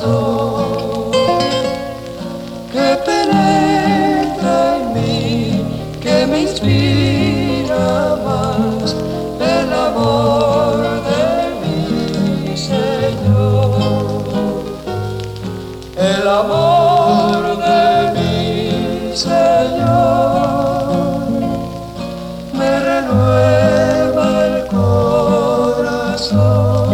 corazón que penetra en mí, que me inspira más el amor de mi Señor, el amor de mi Señor me renueva el corazón.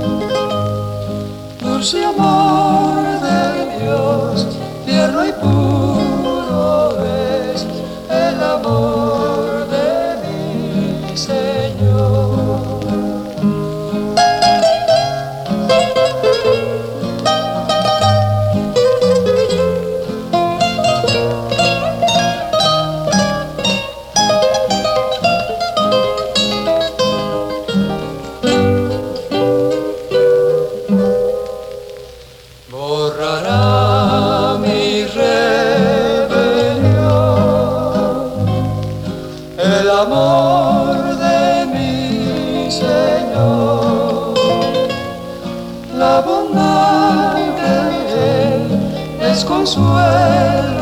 Dulce amor de Dios, tierno y puro es el amor de mi Señor. Borrará mi rebelión el amor de mi Señor, la bondad de Él es consuelo